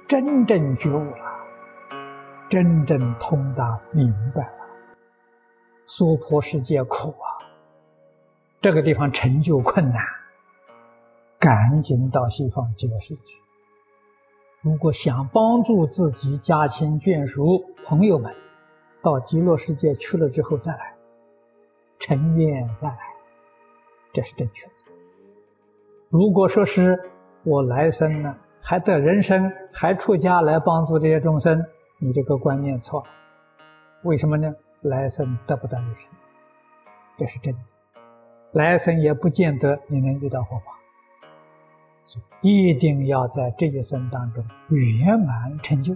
真正觉悟了，真正通达明白了，娑婆世界苦啊，这个地方成就困难，赶紧到西方极乐世界。如果想帮助自己家亲眷属朋友们到极乐世界去了之后再来，成愿再来，这是正确的。如果说是我来生呢，还得人生，还出家来帮助这些众生，你这个观念错了。为什么呢？来生得不到人生，这是真的。来生也不见得你能遇到佛法，一定要在这一生当中圆满成就。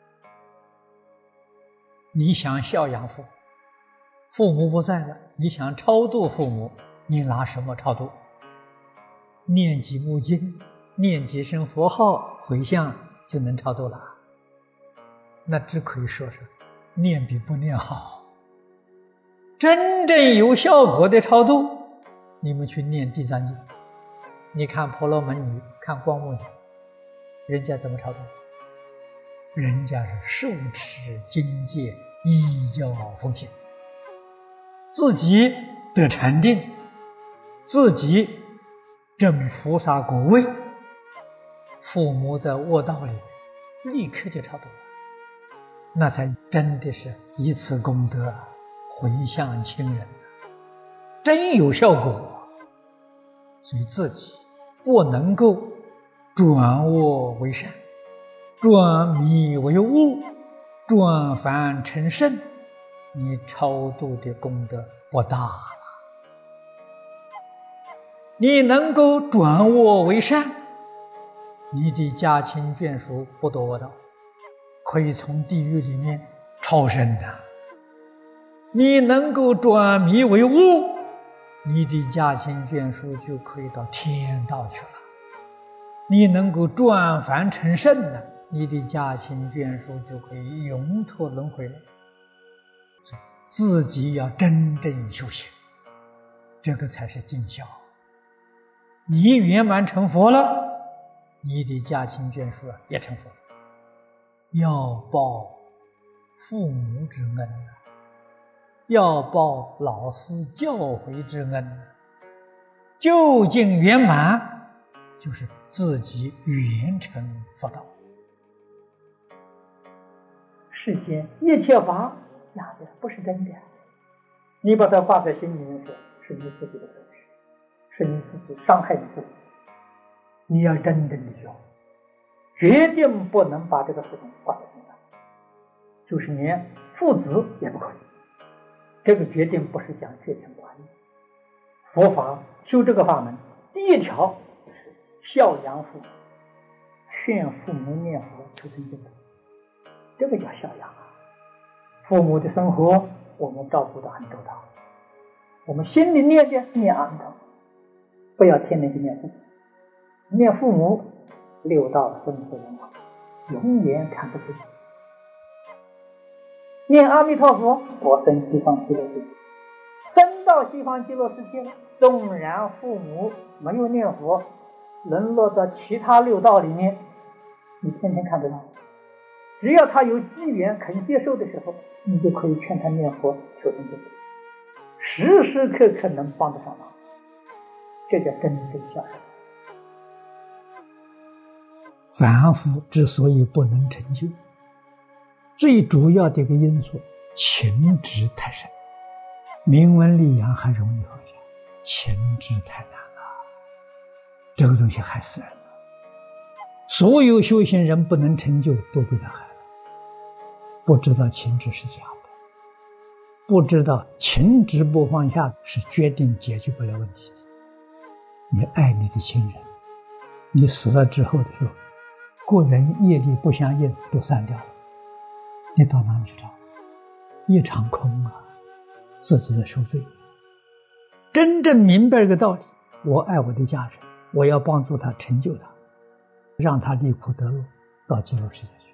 你想孝养父母，父母不在了，你想超度父母，你拿什么超度？念几部经，念几声佛号回向就能超度了？那只可以说是念比不念好。真正有效果的超度，你们去念地藏经，你看婆罗门女，看光目女，人家怎么超度？人家是受持经戒，依教奉行，自己得禅定，自己证菩萨果位，父母在卧道里立刻就超度了，那才真的是以此功德回向亲人，真有效果。所以自己不能够转恶为善，转迷为悟，转凡成圣，你超度的功德不大了。你能够转恶为善，你的家亲眷属不堕恶道，可以从地狱里面超生啊。你能够转迷为悟，你的家亲眷属就可以到天道去了。你能够转凡成圣呢，你的家亲眷属就可以永脱轮回了。自己要真正修行，这个才是尽孝。你圆满成佛了，你的家亲眷属也成佛了。要报父母之恩，要报老师教诲之恩，究竟圆满就是自己圆成佛道。世间一切法假的，不是真的，你把它挂在心里面说，是你自己的损失，是你自己伤害你自己。你要真正的学，决定不能把这个事情挂在心上，就是连父子也不可以。这个决定不是讲血亲关系。佛法修这个法门，第一条是孝养父母，劝父母念佛求生净土，这个叫孝养啊。父母的生活我们照顾得很周到，我们心里念的念阿弥陀佛，不要天天去念父母。念父母六道生死轮回，永远看不出去。念阿弥陀佛，我生西方极乐世界，生到西方极乐世界了，纵然父母没有念佛，沦落到其他六道里面，你天天看得到。只要他有机缘肯接受的时候，你就可以劝他念佛求生净土，时时刻刻能帮得上忙，这叫真正孝顺。凡夫之所以不能成就，最主要的一个因素，情执太深。名闻利养还容易放下，情执太难了，这个东西害死人了。所有修行人不能成就，都被他害了。不知道情执是假的，不知道情执不放下是决定解决不了问题的。你爱你的亲人，你死了之后的时候，个人业力不相应，都散掉了，你到哪里去找？一场空啊，自己在受罪。真正明白这个道理，我爱我的家人，我要帮助他成就他，让他离苦得乐，到极乐世界去。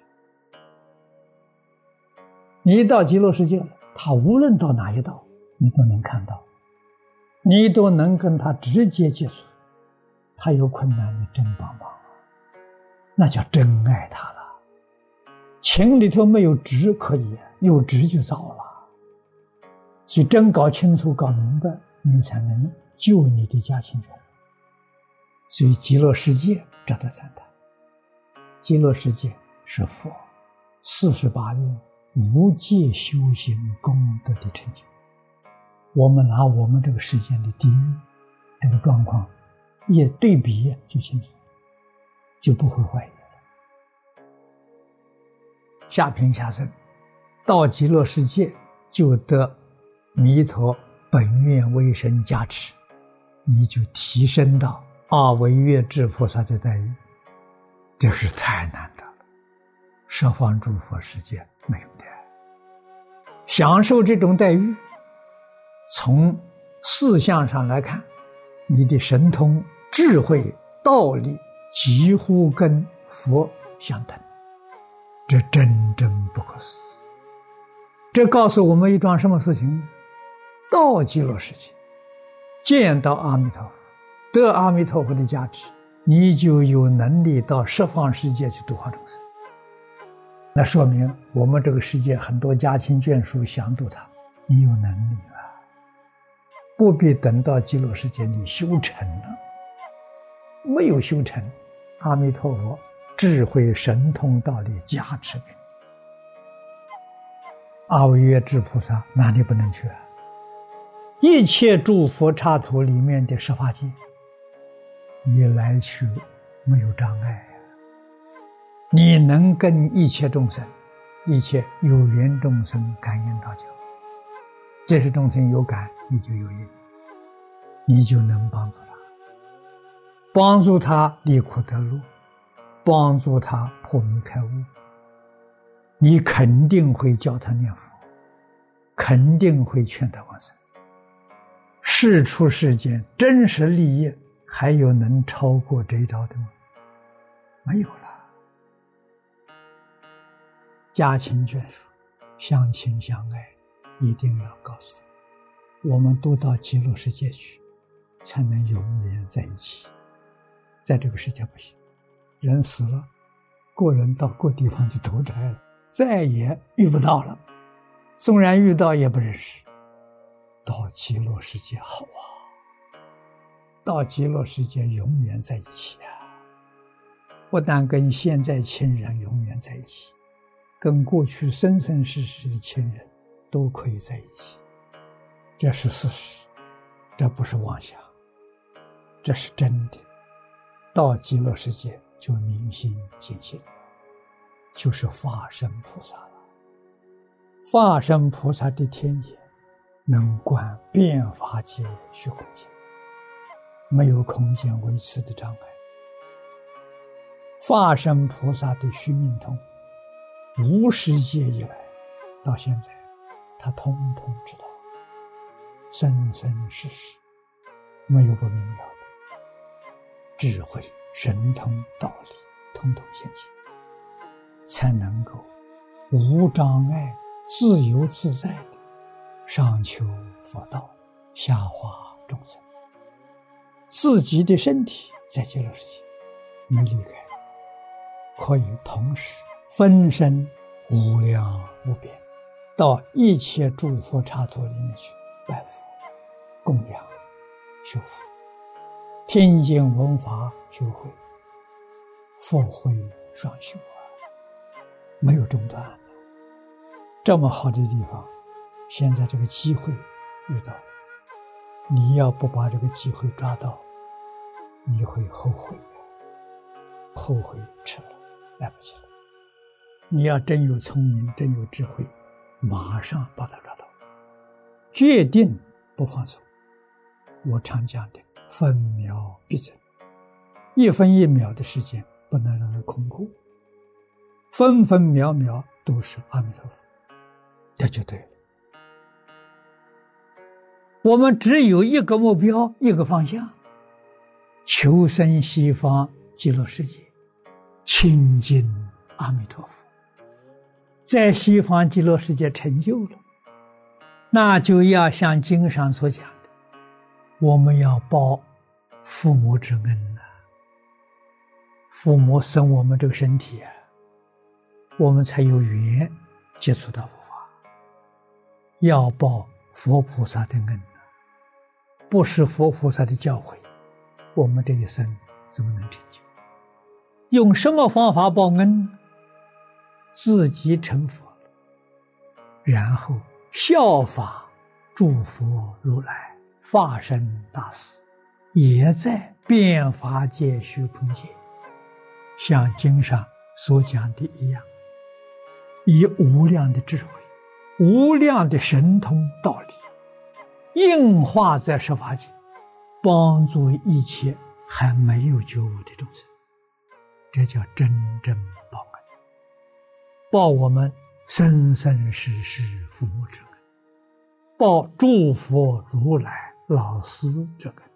你到极乐世界了，他无论到哪一道，你都能看到，你都能跟他直接接触。他有困难，你真帮忙，那叫真爱他了。 情里头没有执可以，有执就糟了。所以真搞清楚、搞明白，你才能救你的家亲眷属。所以极乐世界值得赞叹。极乐世界是佛48愿无界修行功德的成就。我们拿我们这个世间的地狱这个状况一对比就清楚，就不会怀疑了。下品下生到极乐世界，就得弥陀本愿威神加持，你就提升到阿惟越致菩萨的待遇，这是太难得了，十方诸佛世界没有的。享受这种待遇，从四项上来看，你的神通、智慧、道理几乎跟佛相等，这真正不可思议。这告诉我们一桩什么事情呢？到极乐世界见到阿弥陀佛，得阿弥陀佛的加持，你就有能力到十方世界去度化众生。那说明我们这个世界很多家亲眷属想度他，你有能力了，不必等到极乐世界你修成了。没有修成，阿弥陀佛智慧神通道理加持给你。阿惟越致菩萨哪里不能去啊？一切诸佛刹土里面的十法界，你来去没有障碍啊，你能跟一切众生、一切有缘众生感应道交。这些众生有感，你就有应，你就能帮助他，帮助他离苦得乐，帮助他破迷开悟。你肯定会教他念佛，肯定会劝他往生。世出世间真实利益，还有能超过这一招的吗？没有了。家亲眷属相亲相爱，一定要告诉他，我们都到极乐世界去，才能永远在一起。在这个世界不行，人死了，各人到各地方去投胎了，再也遇不到了，纵然遇到也不认识。到极乐世界好啊，到极乐世界永远在一起啊！不但跟现在亲人永远在一起，跟过去生生世世的亲人都可以在一起。这是事实，这不是妄想，这是真的。到极乐世界就明心见性，就是法身菩萨了。法身菩萨的天眼能观遍法界虚空界，没有空间维持的障碍。法身菩萨的须弥通，无始界以来到现在，他通通知道，生生世世没有不明了的，智慧、神通、道理通通现前，才能够无障碍、自由自在的上求佛道，下化众生。自己的身体在极乐世界没离开，可以同时分身无量无边，到一切诸佛刹土里面去拜佛、供养、修福，听经闻法修慧，佛慧双修啊，没有中断。这么好的地方，现在这个机会遇到了，你要不把这个机会抓到，你会后悔，后悔迟了，来不及了。你要真有聪明，真有智慧，马上把它抓到，决定不放手。我常讲的分秒必争，一分一秒的时间不能让它空过，分分秒秒都是阿弥陀佛，这就对了。我们只有一个目标，一个方向，求生西方极乐世界，亲近阿弥陀佛。在西方极乐世界成就了，那就要像经上所讲的，我们要报父母之恩啊。父母生我们这个身体啊， 我们才有缘接触到佛法。要报佛菩萨的恩，不是佛菩萨的教诲，我们这一生怎么能成就？用什么方法报恩？自己成佛，然后效法诸佛如来法身大士，也在变法界虚空界，像经上所讲的一样，以无量的智慧、无量的神通道理，应化在十法界，帮助一切还没有觉悟的众生。这叫真正报恩，报我们生生世世父母之恩，报诸佛如来老师之恩。